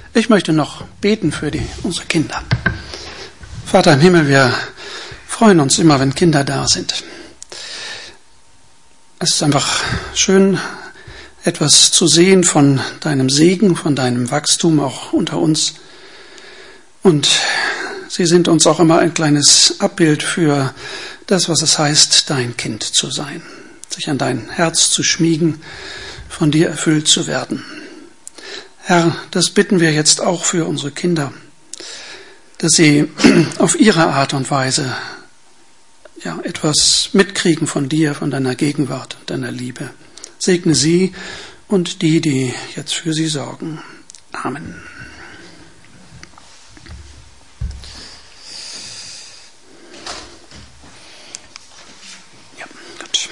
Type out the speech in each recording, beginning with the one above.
Ich möchte noch beten für unsere Kinder. Vater im Himmel, wir freuen uns immer, wenn Kinder da sind. Es ist einfach schön, etwas zu sehen von deinem Segen, von deinem Wachstum auch unter uns. Und sie sind uns auch immer ein kleines Abbild für das, was es heißt, dein Kind zu sein. Sich an dein Herz zu schmiegen, von dir erfüllt zu werden. Herr, das bitten wir jetzt auch für unsere Kinder, dass sie auf ihre Art und Weise etwas mitkriegen von dir, von deiner Gegenwart und deiner Liebe. Segne sie und die jetzt für sie sorgen. Amen. Ja, gut.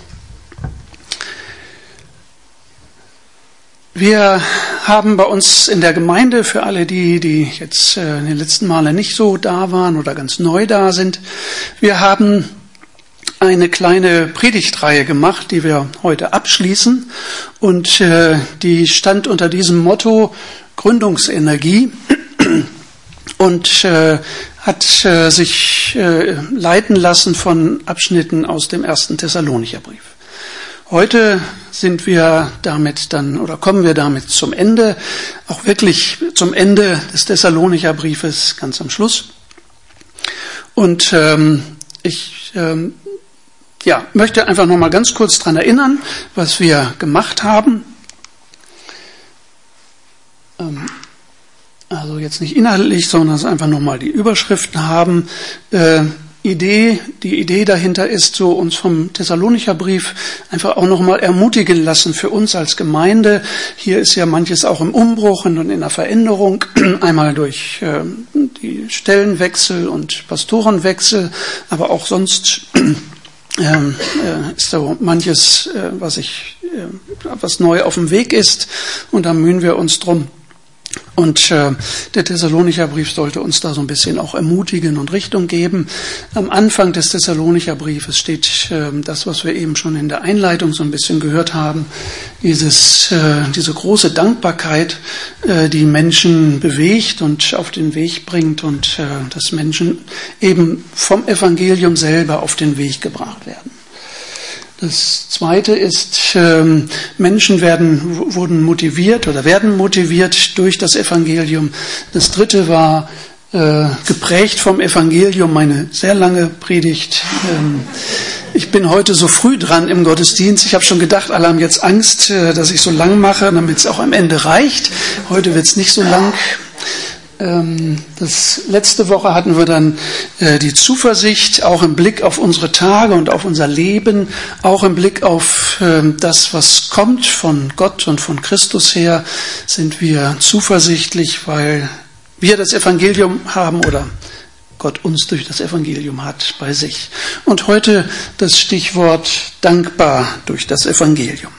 Wir haben bei uns in der Gemeinde, für alle die jetzt in den letzten Male nicht so da waren oder ganz neu da sind, wir haben eine kleine Predigtreihe gemacht, die wir heute abschließen, und die stand unter diesem Motto Gründungsenergie und hat sich leiten lassen von Abschnitten aus dem 1. Thessalonicher Brief. Heute kommen wir damit zum Ende, auch wirklich zum Ende des Thessalonicher Briefes, ganz am Schluss. Und ich möchte einfach noch mal ganz kurz daran erinnern, was wir gemacht haben. Also jetzt nicht inhaltlich, sondern es einfach noch mal die Überschriften haben. Die Idee dahinter ist, so uns vom Thessalonicher Brief einfach auch noch mal ermutigen lassen für uns als Gemeinde. Hier ist ja manches auch im Umbruch und in der Veränderung, einmal durch die Stellenwechsel und Pastorenwechsel, aber auch sonst ist so manches, was neu auf dem Weg ist, und da mühen wir uns drum. Und der Thessalonicher Brief sollte uns da so ein bisschen auch ermutigen und Richtung geben. Am Anfang des Thessalonicher Briefes steht das, was wir eben schon in der Einleitung so ein bisschen gehört haben, diese große Dankbarkeit, die Menschen bewegt und auf den Weg bringt, und dass Menschen eben vom Evangelium selber auf den Weg gebracht werden. Das Zweite ist, Menschen werden motiviert durch das Evangelium. Das Dritte war geprägt vom Evangelium, meine sehr lange Predigt. Ich bin heute so früh dran im Gottesdienst. Ich habe schon gedacht, alle haben jetzt Angst, dass ich so lang mache, damit es auch am Ende reicht. Heute wird es nicht so lang. Letzte Woche hatten wir dann die Zuversicht, auch im Blick auf unsere Tage und auf unser Leben, auch im Blick auf das, was kommt von Gott und von Christus her, sind wir zuversichtlich, weil wir das Evangelium haben oder Gott uns durch das Evangelium hat bei sich. Und heute das Stichwort dankbar durch das Evangelium.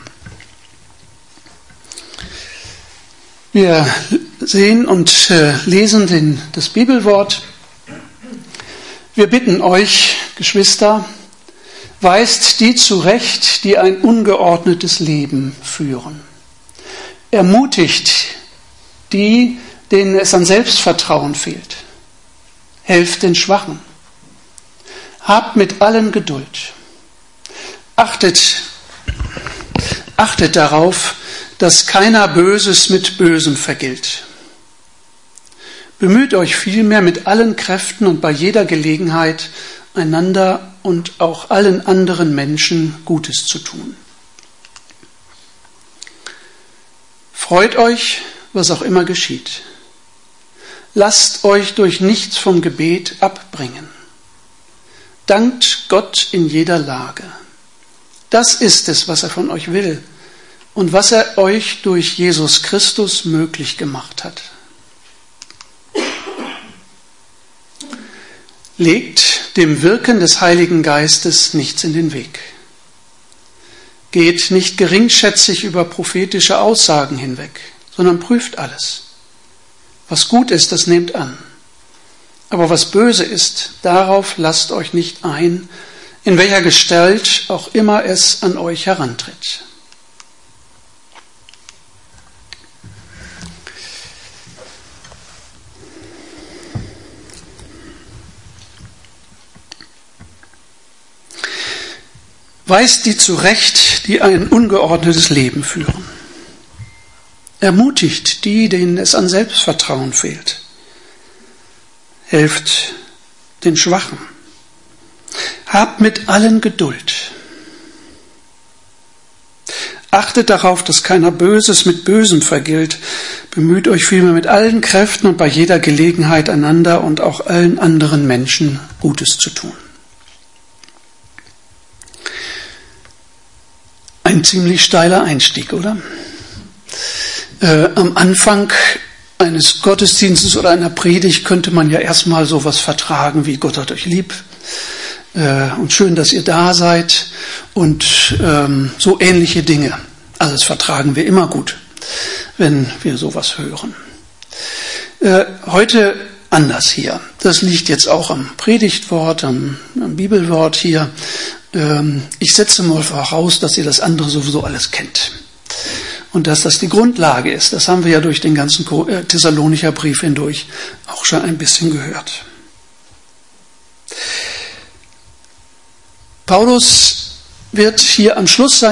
Wir sehen und lesen das Bibelwort. Wir bitten euch, Geschwister, weist die zurecht, die ein ungeordnetes Leben führen. Ermutigt die, denen es an Selbstvertrauen fehlt. Helft den Schwachen. Habt mit allen Geduld. Achtet darauf, dass keiner Böses mit Bösem vergilt. Bemüht euch vielmehr mit allen Kräften und bei jeder Gelegenheit, einander und auch allen anderen Menschen Gutes zu tun. Freut euch, was auch immer geschieht. Lasst euch durch nichts vom Gebet abbringen. Dankt Gott in jeder Lage. Das ist es, was er von euch will und was er euch durch Jesus Christus möglich gemacht hat. Legt dem Wirken des Heiligen Geistes nichts in den Weg. Geht nicht geringschätzig über prophetische Aussagen hinweg, sondern prüft alles. Was gut ist, das nehmt an. Aber was böse ist, darauf lasst euch nicht ein, in welcher Gestalt auch immer es an euch herantritt. Weist die zurecht, die ein ungeordnetes Leben führen. Ermutigt die, denen es an Selbstvertrauen fehlt. Helft den Schwachen. Habt mit allen Geduld. Achtet darauf, dass keiner Böses mit Bösem vergilt. Bemüht euch vielmehr mit allen Kräften und bei jeder Gelegenheit einander und auch allen anderen Menschen Gutes zu tun. Ein ziemlich steiler Einstieg, oder? Am Anfang eines Gottesdienstes oder einer Predigt könnte man ja erstmal sowas vertragen wie Gott hat euch lieb und schön, dass ihr da seid und so ähnliche Dinge. Also das vertragen wir immer gut, wenn wir sowas hören. Heute anders hier. Das liegt jetzt auch am Predigtwort, am Bibelwort hier. Ich setze mal voraus, dass ihr das andere sowieso alles kennt. Und dass das die Grundlage ist. Das haben wir ja durch den ganzen Thessalonicher Brief hindurch auch schon ein bisschen gehört. Paulus wird hier am Schluss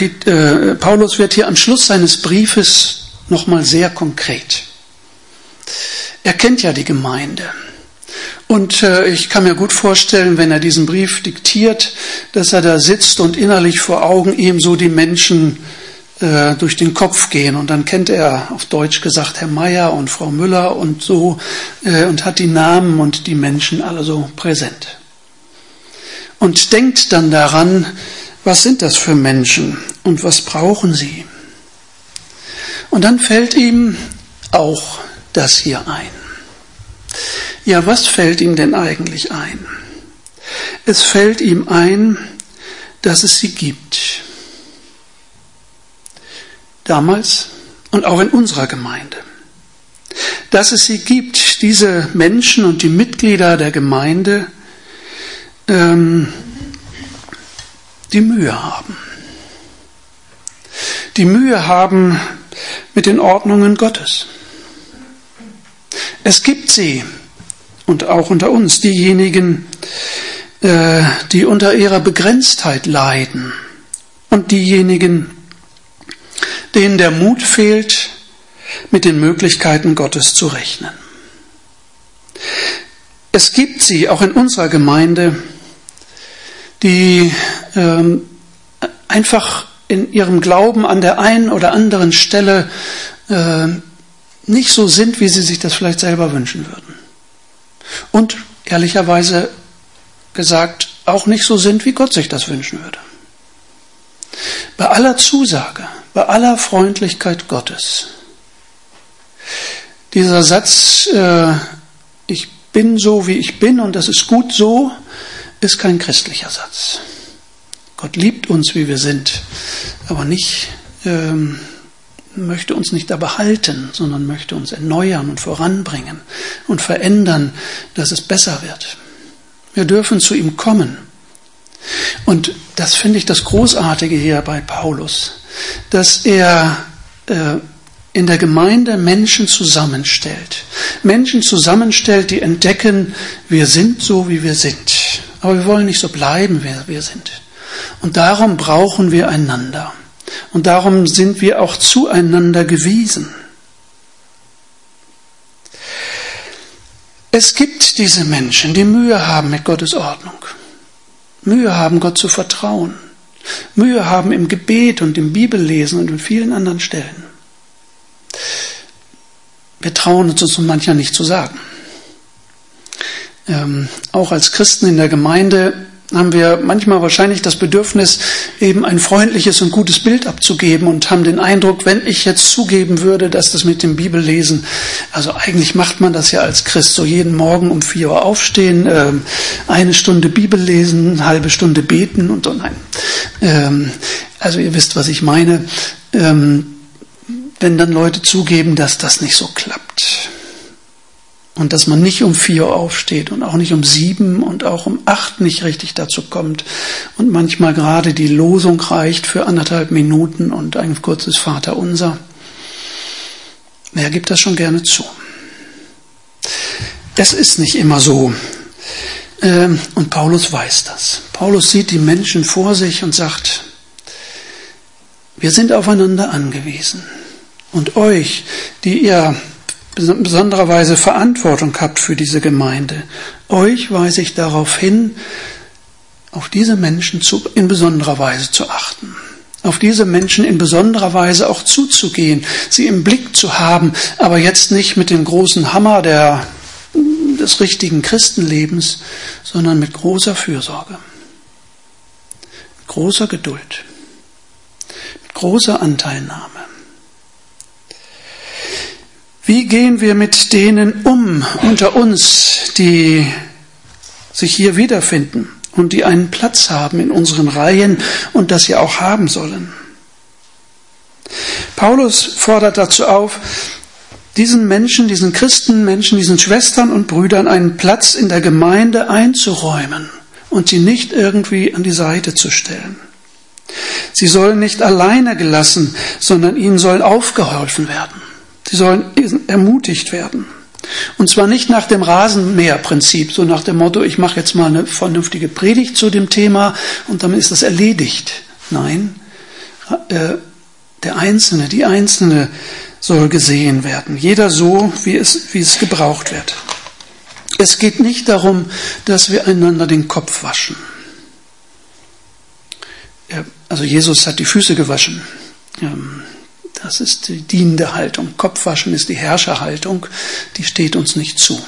seines Briefes nochmal sehr konkret. Er kennt ja die Gemeinde. Und ich kann mir gut vorstellen, wenn er diesen Brief diktiert, dass er da sitzt und innerlich vor Augen ihm so die Menschen durch den Kopf gehen. Und dann kennt er, auf Deutsch gesagt, Herr Meier und Frau Müller und so, und hat die Namen und die Menschen alle so präsent. Und denkt dann daran, was sind das für Menschen und was brauchen sie? Und dann fällt ihm auch das hier ein. Ja, was fällt ihm denn eigentlich ein? Es fällt ihm ein, dass es sie gibt. Damals und auch in unserer Gemeinde. Dass es sie gibt, diese Menschen und die Mitglieder der Gemeinde, die Mühe haben. Die Mühe haben mit den Ordnungen Gottes. Es gibt sie, und auch unter uns, diejenigen, die unter ihrer Begrenztheit leiden und diejenigen, denen der Mut fehlt, mit den Möglichkeiten Gottes zu rechnen. Es gibt sie auch in unserer Gemeinde, die einfach in ihrem Glauben an der einen oder anderen Stelle nicht so sind, wie sie sich das vielleicht selber wünschen würden. Und ehrlicherweise gesagt auch nicht so sind, wie Gott sich das wünschen würde. Bei aller Zusage, bei aller Freundlichkeit Gottes, dieser Satz, ich bin so, wie ich bin und das ist gut so, ist kein christlicher Satz. Gott liebt uns, wie wir sind, aber nicht, möchte uns nicht da behalten, sondern möchte uns erneuern und voranbringen und verändern, dass es besser wird. Wir dürfen zu ihm kommen. Und das finde ich das Großartige hier bei Paulus, dass er in der Gemeinde Menschen zusammenstellt. Menschen zusammenstellt, die entdecken, wir sind so, wie wir sind. Aber wir wollen nicht so bleiben, wie wir sind. Und darum brauchen wir einander. Und darum sind wir auch zueinander gewiesen. Es gibt diese Menschen, die Mühe haben mit Gottes Ordnung. Mühe haben, Gott zu vertrauen. Mühe haben im Gebet und im Bibellesen und in vielen anderen Stellen. Wir trauen uns manchmal nicht zu sagen. Auch als Christen in der Gemeinde haben wir manchmal wahrscheinlich das Bedürfnis, eben ein freundliches und gutes Bild abzugeben und haben den Eindruck, wenn ich jetzt zugeben würde, dass das mit dem Bibellesen, also eigentlich macht man das ja als Christ so jeden Morgen um 4 Uhr aufstehen, 1 Stunde Bibel lesen, eine halbe Stunde beten und so, nein. Also ihr wisst, was ich meine. Wenn dann Leute zugeben, dass das nicht so klappt. Und dass man nicht um 4 Uhr aufsteht und auch nicht um 7 und auch um 8 nicht richtig dazu kommt. Und manchmal gerade die Losung reicht für 1,5 Minuten und ein kurzes Vaterunser. Wer gibt das schon gerne zu? Es ist nicht immer so. Und Paulus weiß das. Paulus sieht die Menschen vor sich und sagt, wir sind aufeinander angewiesen. Und euch, die ihr in besonderer Weise Verantwortung habt für diese Gemeinde, euch weise ich darauf hin, auf diese Menschen in besonderer Weise zu achten. Auf diese Menschen in besonderer Weise auch zuzugehen, sie im Blick zu haben, aber jetzt nicht mit dem großen Hammer des richtigen Christenlebens, sondern mit großer Fürsorge, mit großer Geduld, mit großer Anteilnahme. Wie gehen wir mit denen um unter uns, die sich hier wiederfinden und die einen Platz haben in unseren Reihen und das sie auch haben sollen? Paulus fordert dazu auf, diesen Menschen, diesen Christenmenschen, diesen Schwestern und Brüdern einen Platz in der Gemeinde einzuräumen und sie nicht irgendwie an die Seite zu stellen. Sie sollen nicht alleine gelassen, sondern ihnen soll aufgeholfen werden. Sie sollen ermutigt werden. Und zwar nicht nach dem Rasenmäherprinzip, so nach dem Motto, ich mache jetzt mal eine vernünftige Predigt zu dem Thema und damit ist das erledigt. Nein, der Einzelne, die Einzelne soll gesehen werden. Jeder so, wie es gebraucht wird. Es geht nicht darum, dass wir einander den Kopf waschen. Also Jesus hat die Füße gewaschen. Das ist die dienende Haltung. Kopfwaschen ist die Herrscherhaltung, die steht uns nicht zu.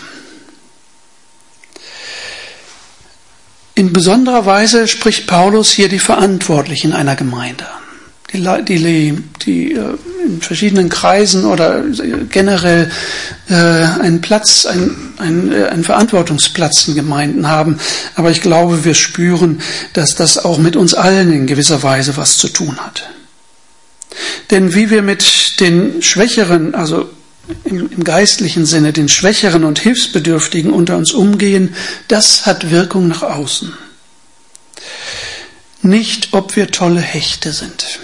In besonderer Weise spricht Paulus hier die Verantwortlichen einer Gemeinde an, die in verschiedenen Kreisen oder generell einen Platz, einen Verantwortungsplatz in Gemeinden haben. Aber ich glaube, wir spüren, dass das auch mit uns allen in gewisser Weise was zu tun hat. Denn wie wir mit den Schwächeren, also im geistlichen Sinne, den Schwächeren und Hilfsbedürftigen unter uns umgehen, das hat Wirkung nach außen. Nicht, ob wir tolle Hechte sind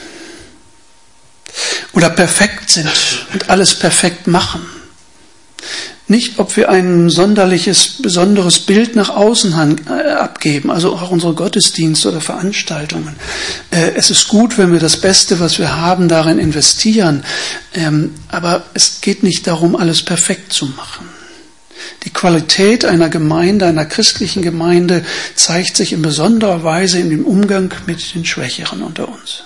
oder perfekt sind und alles perfekt machen. Nicht, ob wir ein besonderes Bild nach außen abgeben, also auch unsere Gottesdienste oder Veranstaltungen. Es ist gut, wenn wir das Beste, was wir haben, darin investieren, aber es geht nicht darum, alles perfekt zu machen. Die Qualität einer Gemeinde, einer christlichen Gemeinde, zeigt sich in besonderer Weise in dem Umgang mit den Schwächeren unter uns.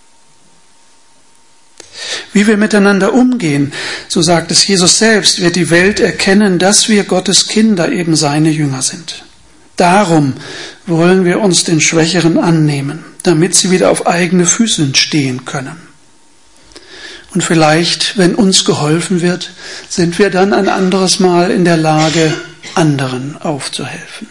Wie wir miteinander umgehen, so sagt es Jesus selbst, wird die Welt erkennen, dass wir Gottes Kinder, eben seine Jünger sind. Darum wollen wir uns den Schwächeren annehmen, damit sie wieder auf eigene Füße stehen können. Und vielleicht, wenn uns geholfen wird, sind wir dann ein anderes Mal in der Lage, anderen aufzuhelfen.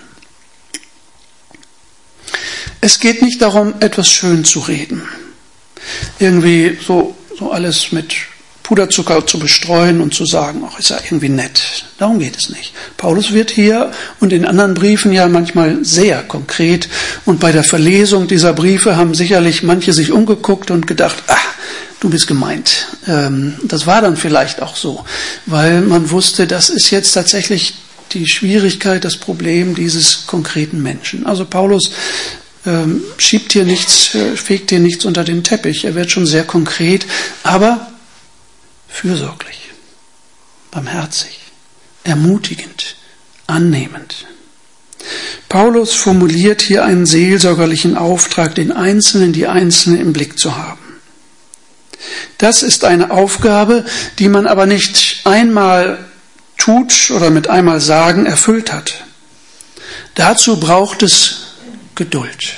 Es geht nicht darum, etwas schön zu reden, irgendwie so alles mit Puderzucker zu bestreuen und zu sagen, ach, ist ja irgendwie nett. Darum geht es nicht. Paulus wird hier und in anderen Briefen ja manchmal sehr konkret und bei der Verlesung dieser Briefe haben sicherlich manche sich umgeguckt und gedacht, du bist gemeint. Das war dann vielleicht auch so, weil man wusste, das ist jetzt tatsächlich die Schwierigkeit, das Problem dieses konkreten Menschen. Also Paulus fegt hier nichts unter den Teppich. Er wird schon sehr konkret, aber fürsorglich, barmherzig, ermutigend, annehmend. Paulus formuliert hier einen seelsorgerlichen Auftrag, die Einzelne im Blick zu haben. Das ist eine Aufgabe, die man aber nicht einmal tut oder mit einmal sagen erfüllt hat. Dazu braucht es Geduld.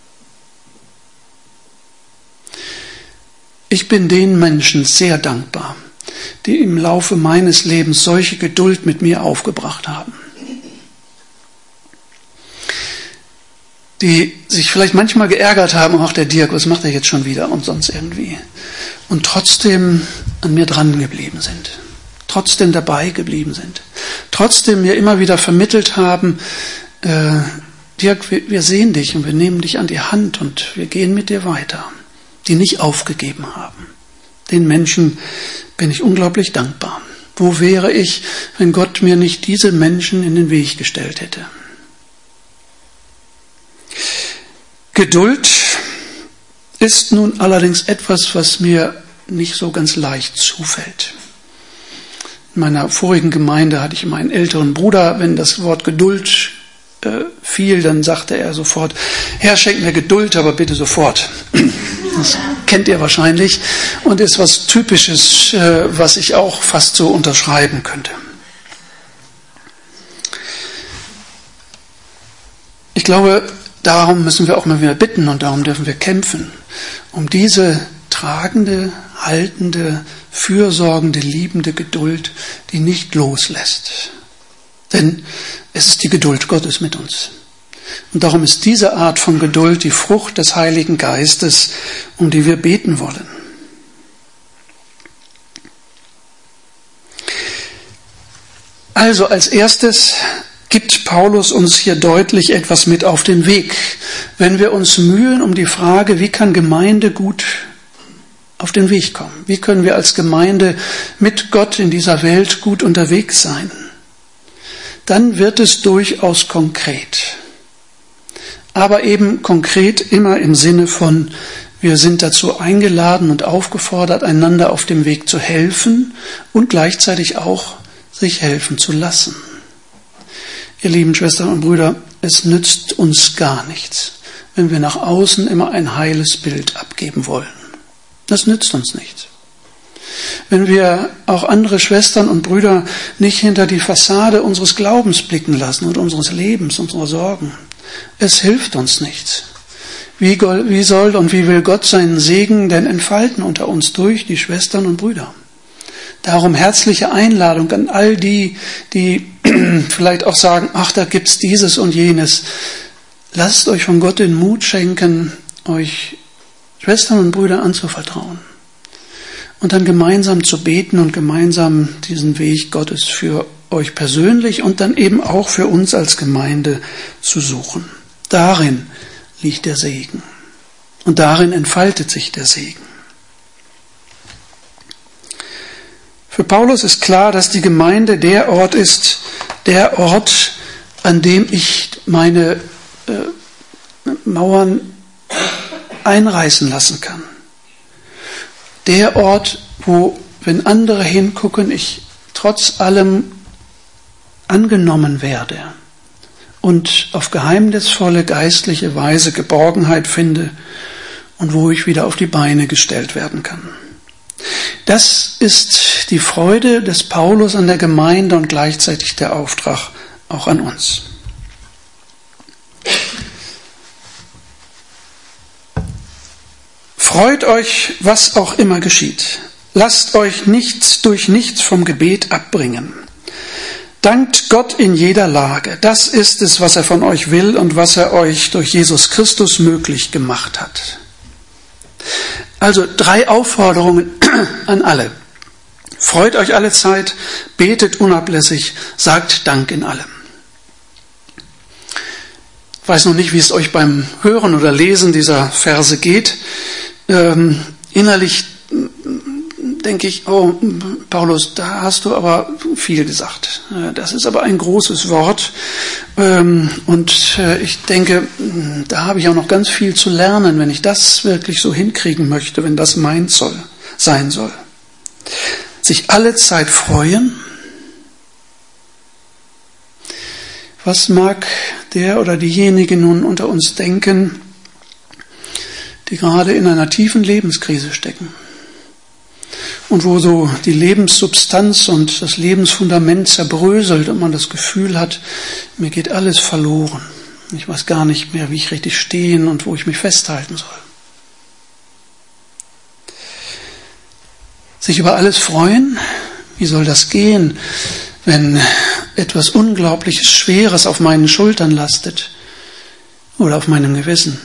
Ich bin den Menschen sehr dankbar, die im Laufe meines Lebens solche Geduld mit mir aufgebracht haben. Die sich vielleicht manchmal geärgert haben, ach, der Dirk, was macht er jetzt schon wieder und sonst irgendwie. Und trotzdem an mir dran geblieben sind. Trotzdem dabei geblieben sind. Trotzdem mir immer wieder vermittelt haben, Dirk, wir sehen dich und wir nehmen dich an die Hand und wir gehen mit dir weiter. Die nicht aufgegeben haben. Den Menschen bin ich unglaublich dankbar. Wo wäre ich, wenn Gott mir nicht diese Menschen in den Weg gestellt hätte? Geduld ist nun allerdings etwas, was mir nicht so ganz leicht zufällt. In meiner vorigen Gemeinde hatte ich immer einen älteren Bruder. Wenn das Wort Geduld fiel, dann sagte er sofort: Herr, schenk mir Geduld, aber bitte sofort. Das kennt ihr wahrscheinlich und ist was Typisches, was ich auch fast so unterschreiben könnte. Ich glaube, darum müssen wir auch mal wieder bitten und darum dürfen wir kämpfen, um diese tragende, haltende, fürsorgende, liebende Geduld, die nicht loslässt. Denn es ist die Geduld Gottes mit uns. Und darum ist diese Art von Geduld die Frucht des Heiligen Geistes, um die wir beten wollen. Also als erstes gibt Paulus uns hier deutlich etwas mit auf den Weg, wenn wir uns mühen um die Frage, wie kann Gemeinde gut auf den Weg kommen? Wie können wir als Gemeinde mit Gott in dieser Welt gut unterwegs sein? Dann wird es durchaus konkret. Aber eben konkret immer im Sinne von, wir sind dazu eingeladen und aufgefordert, einander auf dem Weg zu helfen und gleichzeitig auch sich helfen zu lassen. Ihr lieben Schwestern und Brüder, es nützt uns gar nichts, wenn wir nach außen immer ein heiles Bild abgeben wollen. Das nützt uns nichts. Wenn wir auch andere Schwestern und Brüder nicht hinter die Fassade unseres Glaubens blicken lassen und unseres Lebens, unserer Sorgen, es hilft uns nichts. Wie soll und wie will Gott seinen Segen denn entfalten unter uns durch die Schwestern und Brüder? Darum herzliche Einladung an all die, die vielleicht auch sagen, ach, da gibt's dieses und jenes. Lasst euch von Gott den Mut schenken, euch Schwestern und Brüder anzuvertrauen. Und dann gemeinsam zu beten und gemeinsam diesen Weg Gottes für euch persönlich und dann eben auch für uns als Gemeinde zu suchen. Darin liegt der Segen. Und darin entfaltet sich der Segen. Für Paulus ist klar, dass die Gemeinde der Ort ist, der Ort, an dem ich meine Mauern einreißen lassen kann. Der Ort, wo, wenn andere hingucken, ich trotz allem angenommen werde und auf geheimnisvolle geistliche Weise Geborgenheit finde und wo ich wieder auf die Beine gestellt werden kann. Das ist die Freude des Paulus an der Gemeinde und gleichzeitig der Auftrag auch an uns. Freut euch, was auch immer geschieht. Lasst euch durch nichts vom Gebet abbringen. Dankt Gott in jeder Lage. Das ist es, was er von euch will und was er euch durch Jesus Christus möglich gemacht hat. Also 3 Aufforderungen an alle. Freut euch alle Zeit, betet unablässig, sagt Dank in allem. Ich weiß noch nicht, wie es euch beim Hören oder Lesen dieser Verse geht. Innerlich denke ich, oh Paulus, da hast du aber viel gesagt. Das ist aber ein großes Wort. Und ich denke, da habe ich auch noch ganz viel zu lernen, wenn ich das wirklich so hinkriegen möchte, wenn das meins sein soll. Sich alle Zeit freuen. Was mag der oder diejenige nun unter uns denken, die gerade in einer tiefen Lebenskrise stecken und wo so die Lebenssubstanz und das Lebensfundament zerbröselt und man das Gefühl hat, mir geht alles verloren. Ich weiß gar nicht mehr, wie ich richtig stehen und wo ich mich festhalten soll. Sich über alles freuen? Wie soll das gehen, wenn etwas Unglaubliches, Schweres auf meinen Schultern lastet oder auf meinem Gewissen?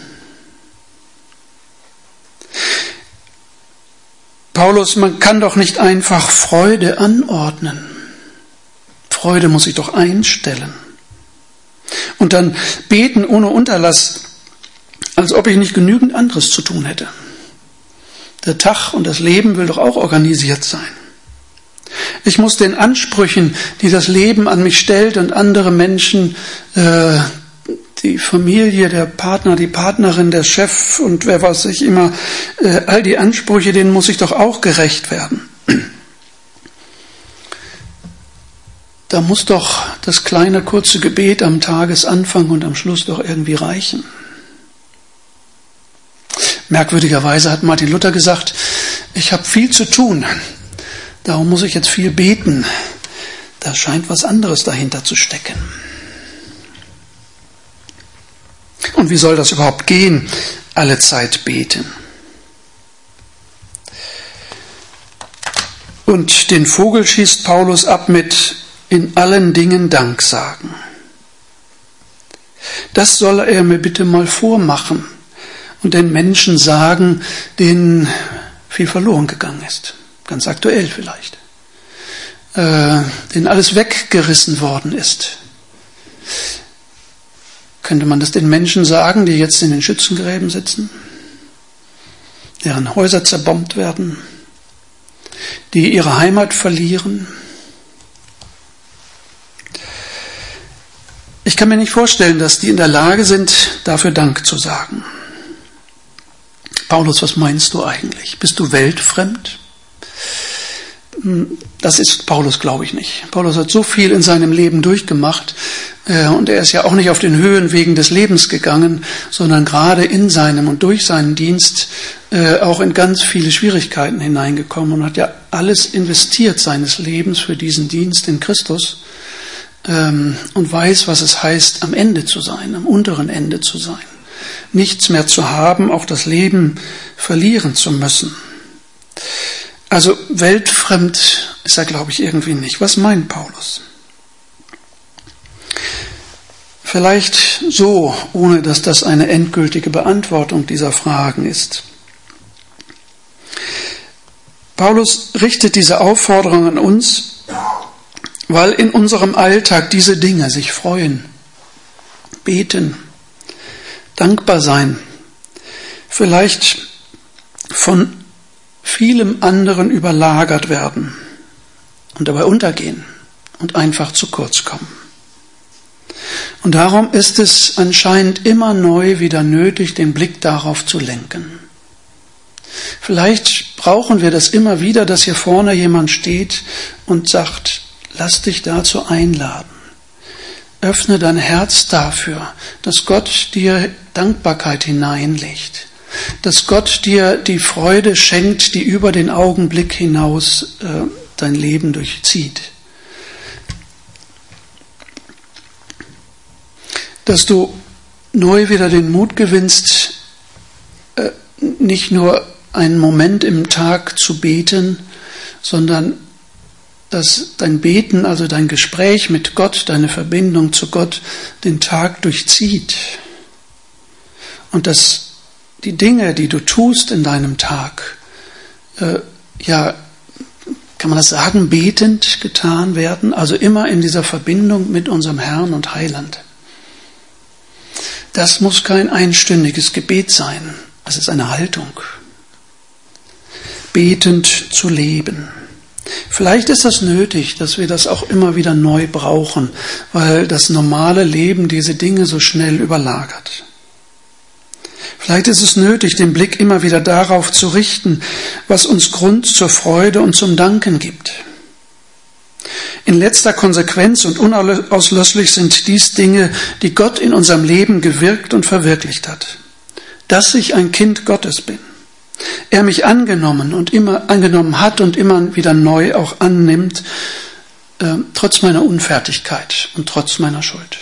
Paulus, man kann doch nicht einfach Freude anordnen. Freude muss sich doch einstellen. Und dann beten ohne Unterlass, als ob ich nicht genügend anderes zu tun hätte. Der Tag und das Leben will doch auch organisiert sein. Ich muss den Ansprüchen, die das Leben an mich stellt und andere Menschen, die Familie, der Partner, die Partnerin, der Chef und wer weiß ich immer, all die Ansprüche, denen muss ich doch auch gerecht werden. Da muss doch das kleine, kurze Gebet am Tagesanfang und am Schluss doch irgendwie reichen. Merkwürdigerweise hat Martin Luther gesagt, ich habe viel zu tun, darum muss ich jetzt viel beten. Da scheint was anderes dahinter zu stecken. Und wie soll das überhaupt gehen, alle Zeit beten? Und den Vogel schießt Paulus ab mit in allen Dingen Dank sagen. Das soll er mir bitte mal vormachen und den Menschen sagen, denen viel verloren gegangen ist. Ganz aktuell vielleicht. Denen alles weggerissen worden ist. Könnte man das den Menschen sagen, die jetzt in den Schützengräben sitzen, deren Häuser zerbombt werden, die ihre Heimat verlieren? Ich kann mir nicht vorstellen, dass die in der Lage sind, dafür Dank zu sagen. Paulus, was meinst du eigentlich? Bist du weltfremd? Das ist Paulus, glaube ich, nicht. Paulus hat so viel in seinem Leben durchgemacht und er ist ja auch nicht auf den Höhenwegen des Lebens gegangen, sondern gerade in seinem und durch seinen Dienst auch in ganz viele Schwierigkeiten hineingekommen und hat ja alles investiert seines Lebens für diesen Dienst in Christus und weiß, was es heißt, am Ende zu sein, am unteren Ende zu sein. Nichts mehr zu haben, auch das Leben verlieren zu müssen. Also weltfremd ist er, glaube ich, irgendwie nicht. Was meint Paulus? Vielleicht so, ohne dass das eine endgültige Beantwortung dieser Fragen ist. Paulus richtet diese Aufforderung an uns, weil in unserem Alltag diese Dinge, sich freuen, beten, dankbar sein, vielleicht von vielem anderen überlagert werden und dabei untergehen und einfach zu kurz kommen. Und darum ist es anscheinend immer neu wieder nötig, den Blick darauf zu lenken. Vielleicht brauchen wir das immer wieder, dass hier vorne jemand steht und sagt, lass dich dazu einladen. Öffne dein Herz dafür, dass Gott dir Dankbarkeit hineinlegt. Dass Gott dir die Freude schenkt, die über den Augenblick hinaus dein Leben durchzieht. Dass du neu wieder den Mut gewinnst, nicht nur einen Moment im Tag zu beten, sondern dass dein Beten, also dein Gespräch mit Gott, deine Verbindung zu Gott, den Tag durchzieht. Und dass die Dinge, die du tust in deinem Tag, kann man das sagen, betend getan werden, also immer in dieser Verbindung mit unserem Herrn und Heiland. Das muss kein einstündiges Gebet sein, es ist eine Haltung. Betend zu leben. Vielleicht ist das nötig, dass wir das auch immer wieder neu brauchen, weil das normale Leben diese Dinge so schnell überlagert. Vielleicht ist es nötig, den Blick immer wieder darauf zu richten, was uns Grund zur Freude und zum Danken gibt. In letzter Konsequenz und unauslöschlich sind dies Dinge, die Gott in unserem Leben gewirkt und verwirklicht hat. Dass ich ein Kind Gottes bin. Er mich angenommen hat und immer wieder neu auch annimmt, trotz meiner Unfertigkeit und trotz meiner Schuld.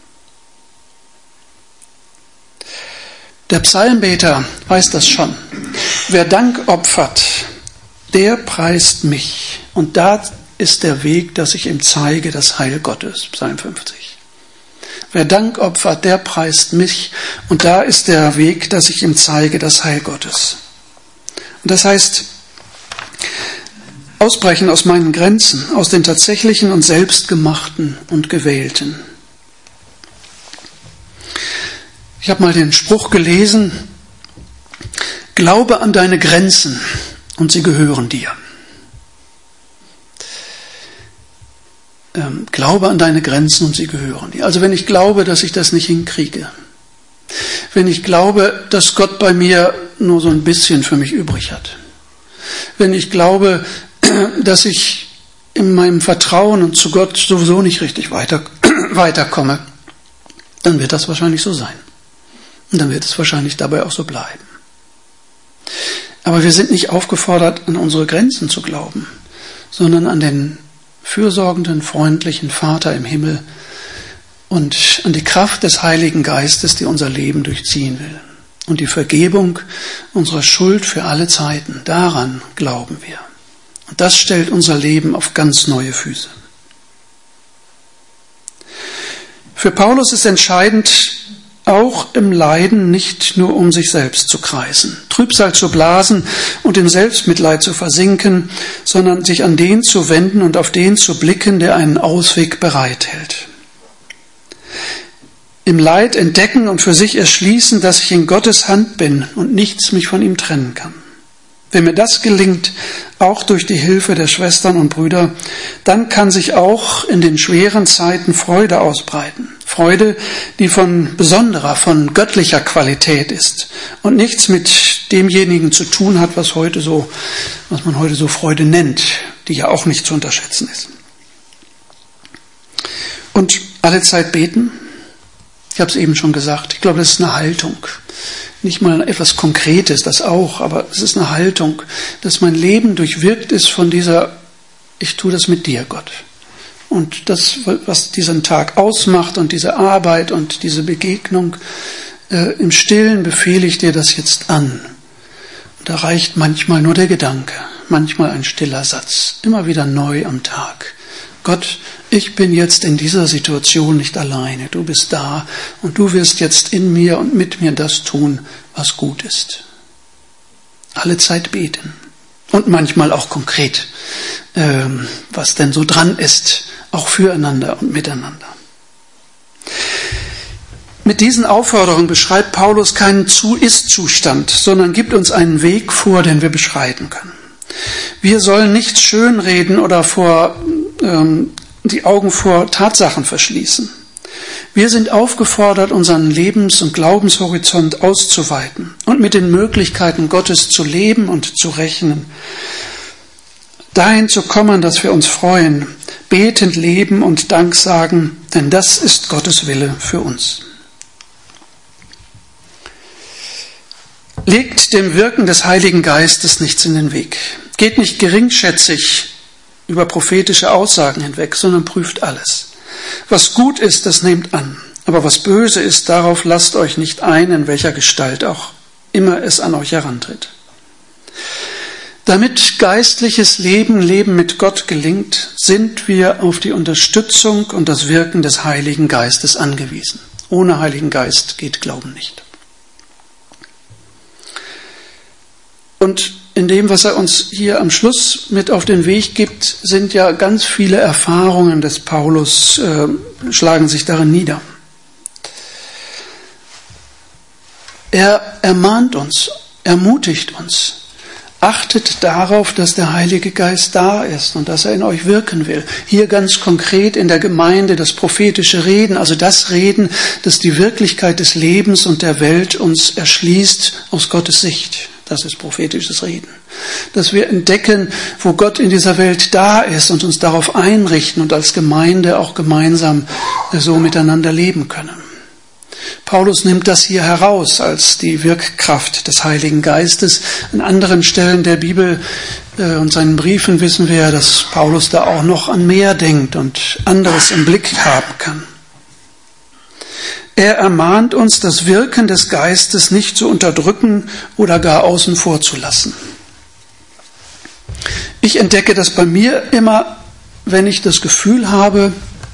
Der Psalmbeter weiß das schon. Wer Dank opfert, der preist mich. Und da ist der Weg, dass ich ihm zeige, das Heil Gottes. Psalm 50. Wer Dank opfert, der preist mich. Und da ist der Weg, dass ich ihm zeige, das Heil Gottes. Und das heißt, ausbrechen aus meinen Grenzen, aus den tatsächlichen und selbstgemachten und gewählten. Ich habe mal den Spruch gelesen, glaube an deine Grenzen und sie gehören dir. glaube an deine Grenzen und sie gehören dir. Also wenn ich glaube, dass ich das nicht hinkriege, wenn ich glaube, dass Gott bei mir nur so ein bisschen für mich übrig hat, wenn ich glaube, dass ich in meinem Vertrauen und zu Gott sowieso nicht richtig weiterkomme, dann wird das wahrscheinlich so sein. Und dann wird es wahrscheinlich dabei auch so bleiben. Aber wir sind nicht aufgefordert, an unsere Grenzen zu glauben, sondern an den fürsorgenden, freundlichen Vater im Himmel und an die Kraft des Heiligen Geistes, die unser Leben durchziehen will. Und die Vergebung unserer Schuld für alle Zeiten, daran glauben wir. Und das stellt unser Leben auf ganz neue Füße. Für Paulus ist entscheidend, auch im Leiden nicht nur um sich selbst zu kreisen, Trübsal zu blasen und in Selbstmitleid zu versinken, sondern sich an den zu wenden und auf den zu blicken, der einen Ausweg bereithält. Im Leid entdecken und für sich erschließen, dass ich in Gottes Hand bin und nichts mich von ihm trennen kann. Wenn mir das gelingt, auch durch die Hilfe der Schwestern und Brüder, dann kann sich auch in den schweren Zeiten Freude ausbreiten. Freude, die von besonderer, von göttlicher Qualität ist und nichts mit demjenigen zu tun hat, was man heute so Freude nennt, die ja auch nicht zu unterschätzen ist. Und alle Zeit beten. Ich habe es eben schon gesagt, ich glaube, das ist eine Haltung. Nicht mal etwas Konkretes, das auch, aber es ist eine Haltung, dass mein Leben durchwirkt ist von dieser, ich tue das mit dir, Gott. Und das, was diesen Tag ausmacht und diese Arbeit und diese Begegnung, im Stillen befehle ich dir das jetzt an. Und da reicht manchmal nur der Gedanke, manchmal ein stiller Satz, immer wieder neu am Tag. Gott, ich bin jetzt in dieser Situation nicht alleine. Du bist da und du wirst jetzt in mir und mit mir das tun, was gut ist. Alle Zeit beten und manchmal auch konkret, was denn so dran ist, auch füreinander und miteinander. Mit diesen Aufforderungen beschreibt Paulus keinen Ist-Zustand, sondern gibt uns einen Weg vor, den wir beschreiten können. Wir sollen nichts schönreden oder die Augen vor Tatsachen verschließen. Wir sind aufgefordert, unseren Lebens- und Glaubenshorizont auszuweiten und mit den Möglichkeiten Gottes zu leben und zu rechnen. Dahin zu kommen, dass wir uns freuen, betend leben und Dank sagen, denn das ist Gottes Wille für uns. Legt dem Wirken des Heiligen Geistes nichts in den Weg. Geht nicht geringschätzig über prophetische Aussagen hinweg, sondern prüft alles. Was gut ist, das nehmt an. Aber was böse ist, darauf lasst euch nicht ein, in welcher Gestalt auch immer es an euch herantritt. Damit geistliches Leben mit Gott gelingt, sind wir auf die Unterstützung und das Wirken des Heiligen Geistes angewiesen. Ohne Heiligen Geist geht Glauben nicht. Und in dem, was er uns hier am Schluss mit auf den Weg gibt, sind ja ganz viele Erfahrungen des Paulus, schlagen sich darin nieder. Er ermahnt uns, ermutigt uns, achtet darauf, dass der Heilige Geist da ist und dass er in euch wirken will. Hier ganz konkret in der Gemeinde das prophetische Reden, also das Reden, das die Wirklichkeit des Lebens und der Welt uns erschließt aus Gottes Sicht. Das ist prophetisches Reden. Dass wir entdecken, wo Gott in dieser Welt da ist und uns darauf einrichten und als Gemeinde auch gemeinsam so miteinander leben können. Paulus nimmt das hier heraus als die Wirkkraft des Heiligen Geistes. An anderen Stellen der Bibel und seinen Briefen wissen wir, dass Paulus da auch noch an mehr denkt und anderes im Blick haben kann. Er ermahnt uns, das Wirken des Geistes nicht zu unterdrücken oder gar außen vor zu lassen. Ich entdecke das bei mir immer, wenn ich das Gefühl habe,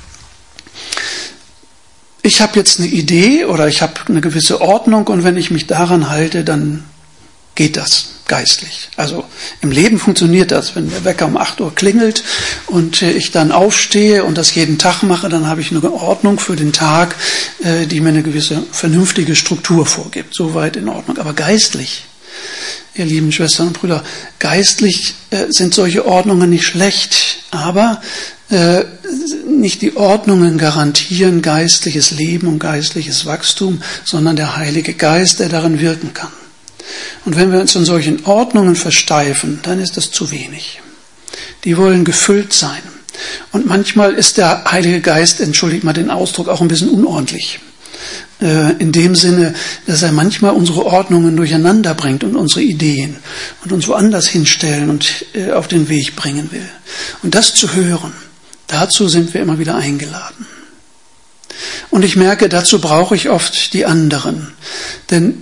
ich habe jetzt eine Idee oder ich habe eine gewisse Ordnung und wenn ich mich daran halte, dann geht das geistlich. Also im Leben funktioniert das. Wenn der Wecker um 8 Uhr klingelt und ich dann aufstehe und das jeden Tag mache, dann habe ich eine Ordnung für den Tag, die mir eine gewisse vernünftige Struktur vorgibt. Soweit in Ordnung. Aber geistlich, ihr lieben Schwestern und Brüder, geistlich sind solche Ordnungen nicht schlecht, aber nicht die Ordnungen garantieren geistliches Leben und geistliches Wachstum, sondern der Heilige Geist, der darin wirken kann. Und wenn wir uns in solchen Ordnungen versteifen, dann ist das zu wenig. Die wollen gefüllt sein. Und manchmal ist der Heilige Geist, entschuldigt mal den Ausdruck, auch ein bisschen unordentlich. In dem Sinne, dass er manchmal unsere Ordnungen durcheinander bringt und unsere Ideen und uns woanders hinstellen und auf den Weg bringen will. Und das zu hören, dazu sind wir immer wieder eingeladen. Und ich merke, dazu brauche ich oft die anderen. Denn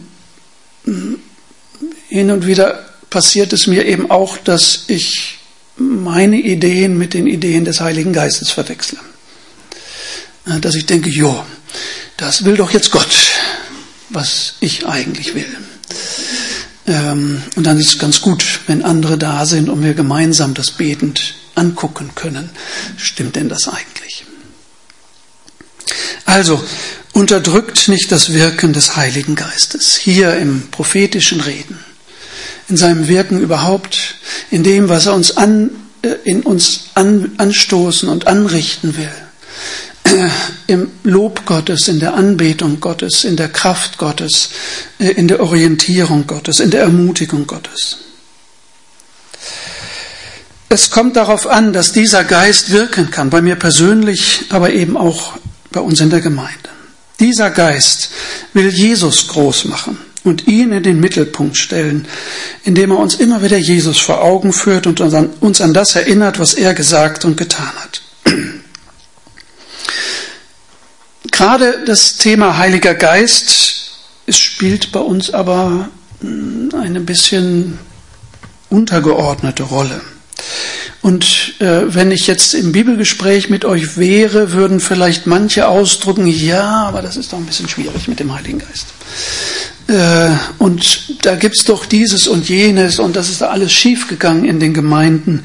hin und wieder passiert es mir eben auch, dass ich meine Ideen mit den Ideen des Heiligen Geistes verwechsle. Dass ich denke, jo, das will doch jetzt Gott, was ich eigentlich will. Und dann ist es ganz gut, wenn andere da sind und wir gemeinsam das betend angucken können. Stimmt denn das eigentlich? Also, unterdrückt nicht das Wirken des Heiligen Geistes. Hier im prophetischen Reden, in seinem Wirken überhaupt, in dem, was er uns anstoßen und anrichten will. Im Lob Gottes, in der Anbetung Gottes, in der Kraft Gottes, in der Orientierung Gottes, in der Ermutigung Gottes. Es kommt darauf an, dass dieser Geist wirken kann, bei mir persönlich, aber eben auch bei uns in der Gemeinde. Dieser Geist will Jesus groß machen und ihn in den Mittelpunkt stellen, indem er uns immer wieder Jesus vor Augen führt und uns an das erinnert, was er gesagt und getan hat. Gerade das Thema Heiliger Geist, es spielt bei uns aber eine bisschen untergeordnete Rolle. Und wenn ich jetzt im Bibelgespräch mit euch wäre, würden vielleicht manche ausdrücken, ja, aber das ist doch ein bisschen schwierig mit dem Heiligen Geist. Und da gibt's doch dieses und jenes und das ist da alles schiefgegangen in den Gemeinden.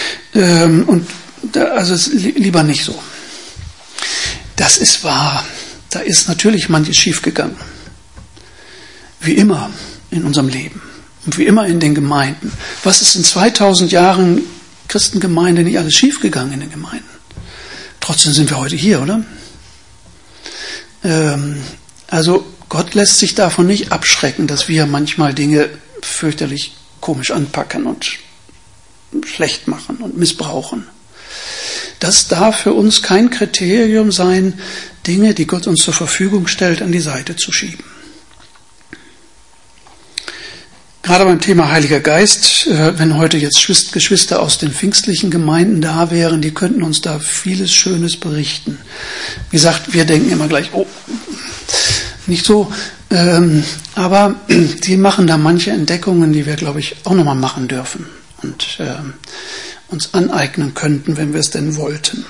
Also lieber nicht so. Das ist wahr. Da ist natürlich manches schiefgegangen. Wie immer in unserem Leben und wie immer in den Gemeinden. Was ist in 2000 Jahren Christengemeinde nicht alles schiefgegangen in den Gemeinden? Trotzdem sind wir heute hier, oder? Also Gott lässt sich davon nicht abschrecken, dass wir manchmal Dinge fürchterlich komisch anpacken und schlecht machen und missbrauchen. Das darf für uns kein Kriterium sein, Dinge, die Gott uns zur Verfügung stellt, an die Seite zu schieben. Gerade beim Thema Heiliger Geist, wenn heute jetzt Geschwister aus den pfingstlichen Gemeinden da wären, die könnten uns da vieles Schönes berichten. Wie gesagt, wir denken immer gleich, oh, nicht so, aber die machen da manche Entdeckungen, die wir, glaube ich, auch nochmal machen dürfen und uns aneignen könnten, wenn wir es denn wollten.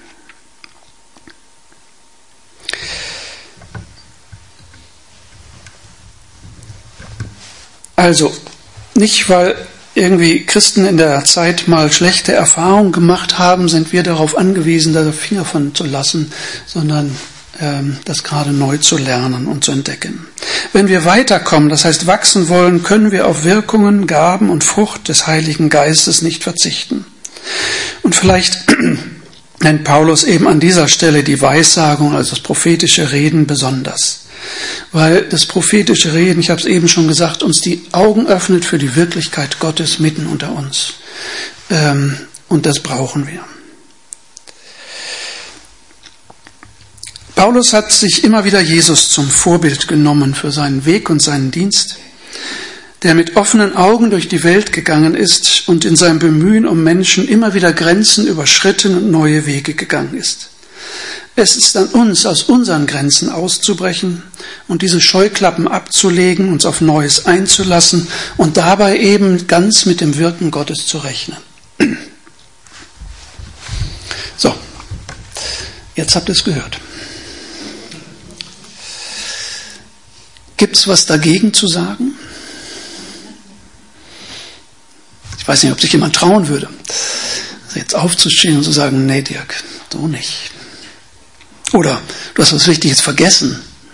Also, nicht weil irgendwie Christen in der Zeit mal schlechte Erfahrungen gemacht haben, sind wir darauf angewiesen, da Finger von zu lassen, sondern das gerade neu zu lernen und zu entdecken. Wenn wir weiterkommen, das heißt wachsen wollen, können wir auf Wirkungen, Gaben und Frucht des Heiligen Geistes nicht verzichten. Und vielleicht nennt Paulus eben an dieser Stelle die Weissagung, also das prophetische Reden besonders. Weil das prophetische Reden, ich habe es eben schon gesagt, uns die Augen öffnet für die Wirklichkeit Gottes mitten unter uns. Und das brauchen wir. Paulus hat sich immer wieder Jesus zum Vorbild genommen für seinen Weg und seinen Dienst, der mit offenen Augen durch die Welt gegangen ist und in seinem Bemühen um Menschen immer wieder Grenzen überschritten und neue Wege gegangen ist. Es ist an uns, aus unseren Grenzen auszubrechen und diese Scheuklappen abzulegen, uns auf Neues einzulassen und dabei eben ganz mit dem Wirken Gottes zu rechnen. So, jetzt habt ihr es gehört. Gibt es was dagegen zu sagen? Ich weiß nicht, ob sich jemand trauen würde, jetzt aufzustehen und zu sagen, nee Dirk, du nicht. Oder du hast was Wichtiges vergessen.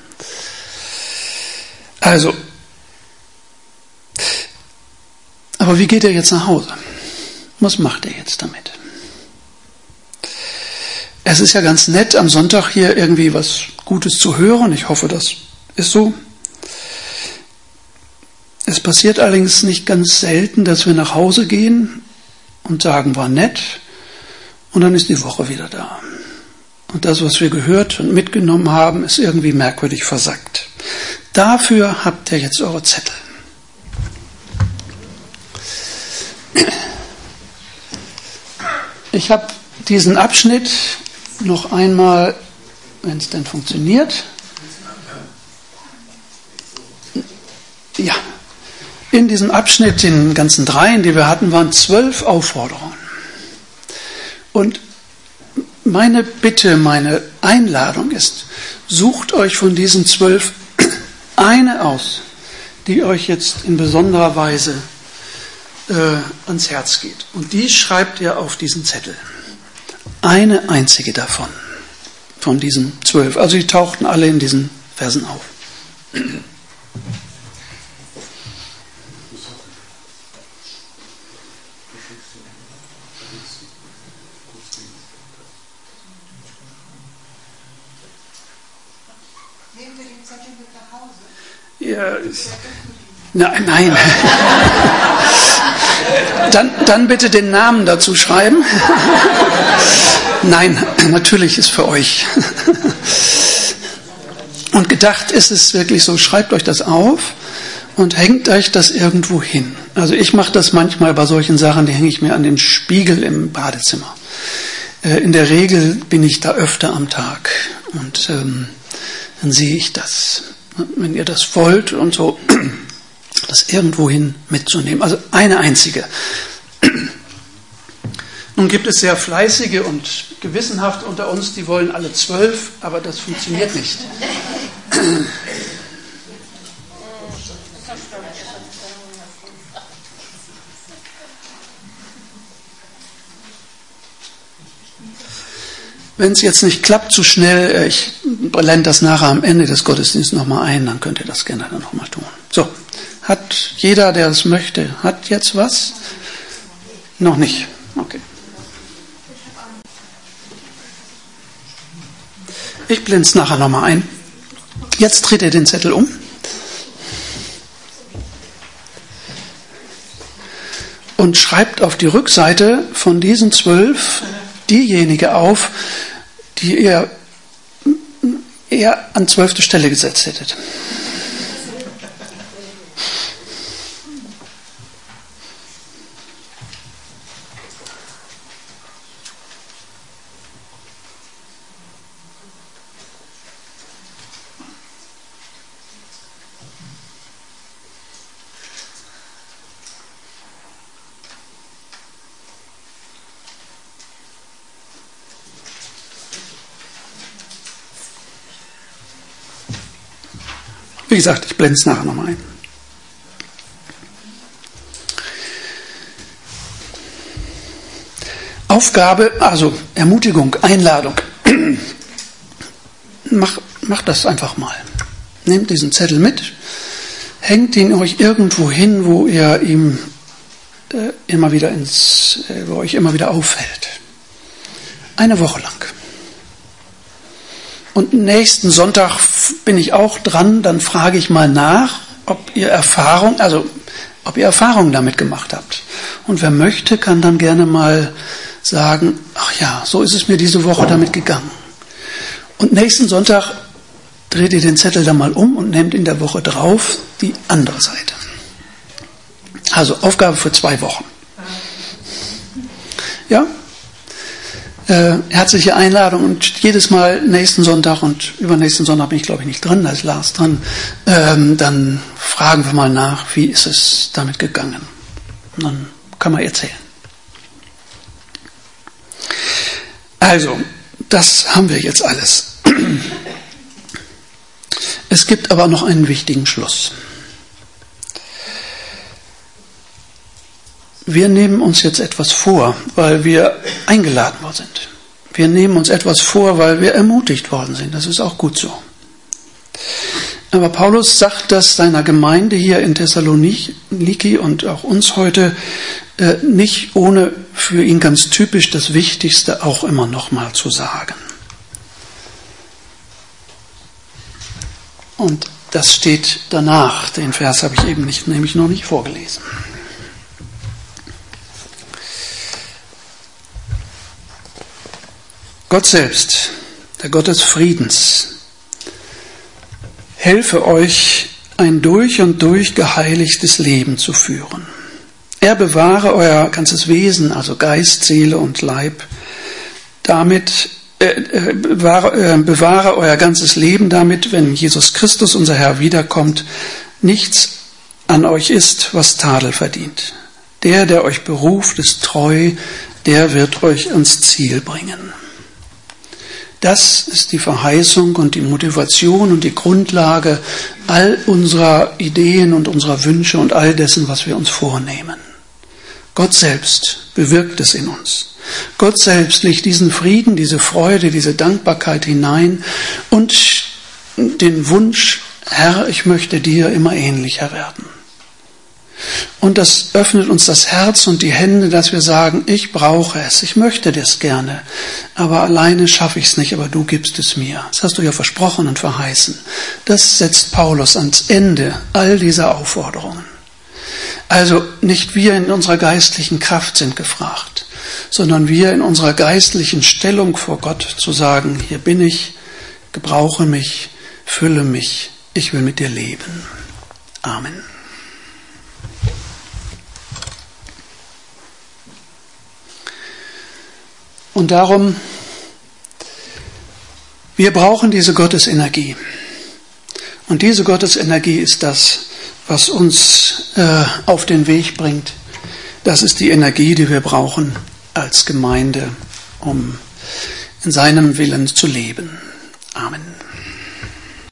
Also, aber wie geht er jetzt nach Hause? Was macht er jetzt damit? Es ist ja ganz nett, am Sonntag hier irgendwie was Gutes zu hören. Ich hoffe, das ist so. Es passiert allerdings nicht ganz selten, dass wir nach Hause gehen und sagen, war nett, und dann ist die Woche wieder da. Und das, was wir gehört und mitgenommen haben, ist irgendwie merkwürdig versackt. Dafür habt ihr jetzt eure Zettel. Ich habe diesen Abschnitt noch einmal, wenn es denn funktioniert. Ja, in diesem Abschnitt, den ganzen 3, die wir hatten, waren 12 Aufforderungen. Und meine Bitte, meine Einladung ist, sucht euch von diesen 12 eine aus, die euch jetzt in besonderer Weise ans Herz geht. Und die schreibt ihr auf diesen Zettel. Eine einzige davon, von diesen 12. Also die tauchten alle in diesen Versen auf. Nehmt ihr den Zettel mit nach Hause? Ja, nein. Dann bitte den Namen dazu schreiben. Nein, natürlich ist für euch. Und gedacht ist es wirklich so, schreibt euch das auf und hängt euch das irgendwo hin. Also ich mache das manchmal bei solchen Sachen, die hänge ich mir an den Spiegel im Badezimmer. In der Regel bin ich da öfter am Tag und dann sehe ich das. Wenn ihr das wollt und so, das irgendwohin mitzunehmen. Also eine einzige. Nun gibt es sehr fleißige und gewissenhaft unter uns, die wollen alle 12, aber das funktioniert nicht. Wenn es jetzt nicht klappt zu schnell, ich blende das nachher am Ende des Gottesdienstes nochmal ein, dann könnt ihr das gerne dann nochmal tun. So, hat jeder, der es möchte, hat jetzt was? Noch nicht. Okay. Ich blende es nachher nochmal ein. Jetzt dreht ihr den Zettel um. Und schreibt auf die Rückseite von diesen 12 diejenige auf, die ihr eher an 12. Stelle gesetzt hättet. Wie gesagt, ich blende es nachher nochmal ein. Aufgabe, also Ermutigung, Einladung. Macht das einfach mal. Nehmt diesen Zettel mit, hängt ihn euch irgendwo hin, wo ihr ihm immer wieder wo euch immer wieder auffällt. Eine Woche lang. Und nächsten Sonntag bin ich auch dran, dann frage ich mal nach, ob ihr Erfahrung damit gemacht habt. Und wer möchte, kann dann gerne mal sagen, ach ja, so ist es mir diese Woche damit gegangen. Und nächsten Sonntag dreht ihr den Zettel dann mal um und nehmt in der Woche drauf die andere Seite. Also Aufgabe für 2 Wochen. Ja? Herzliche Einladung und jedes Mal nächsten Sonntag und übernächsten Sonntag bin ich glaube ich nicht dran, da ist Lars dran, dann fragen wir mal nach, wie ist es damit gegangen. Und dann kann man erzählen. Also, das haben wir jetzt alles. Es gibt aber noch einen wichtigen Schluss. Wir nehmen uns jetzt etwas vor, weil wir eingeladen worden sind. Wir nehmen uns etwas vor, weil wir ermutigt worden sind. Das ist auch gut so. Aber Paulus sagt das seiner Gemeinde hier in Thessaloniki und auch uns heute nicht ohne für ihn ganz typisch das Wichtigste auch immer nochmal zu sagen. Und das steht danach. Den Vers habe ich eben nämlich noch nicht vorgelesen. Gott selbst, der Gott des Friedens, helfe euch, ein durch und durch geheiligtes Leben zu führen. Er bewahre euer ganzes Wesen, also Geist, Seele und Leib, bewahre euer ganzes Leben damit, wenn Jesus Christus, unser Herr, wiederkommt, nichts an euch ist, was Tadel verdient. Der euch beruft, ist treu, der wird euch ans Ziel bringen. Das ist die Verheißung und die Motivation und die Grundlage all unserer Ideen und unserer Wünsche und all dessen, was wir uns vornehmen. Gott selbst bewirkt es in uns. Gott selbst legt diesen Frieden, diese Freude, diese Dankbarkeit hinein und den Wunsch, Herr, ich möchte dir immer ähnlicher werden. Und das öffnet uns das Herz und die Hände, dass wir sagen, ich brauche es, ich möchte das gerne, aber alleine schaffe ich es nicht, aber du gibst es mir. Das hast du ja versprochen und verheißen. Das setzt Paulus ans Ende all dieser Aufforderungen. Also nicht wir in unserer geistlichen Kraft sind gefragt, sondern wir in unserer geistlichen Stellung vor Gott zu sagen, hier bin ich, gebrauche mich, fülle mich, ich will mit dir leben. Amen. Und darum, wir brauchen diese Gottesenergie. Und diese Gottesenergie ist das, was uns auf den Weg bringt. Das ist die Energie, die wir brauchen als Gemeinde, um in seinem Willen zu leben. Amen.